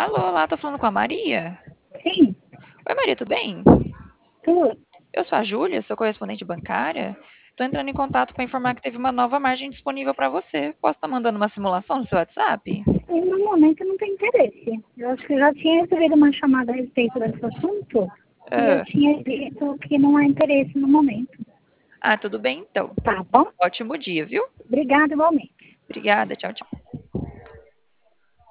Alô, olá, tô falando com a Maria? Sim, Oi, Maria, tudo bem? tudo. Eu sou a Júlia, sou correspondente bancária. Tô entrando em contato para informar que teve uma nova margem disponível para você. Posso estar mandando uma simulação no seu WhatsApp? E no momento não tem interesse. Eu acho que eu já tinha recebido uma chamada a respeito desse assunto e eu Ah, tinha dito que não há interesse no momento. tudo bem então. Tá bom? Ótimo dia, viu? Obrigada igualmente. Obrigada, tchau, tchau.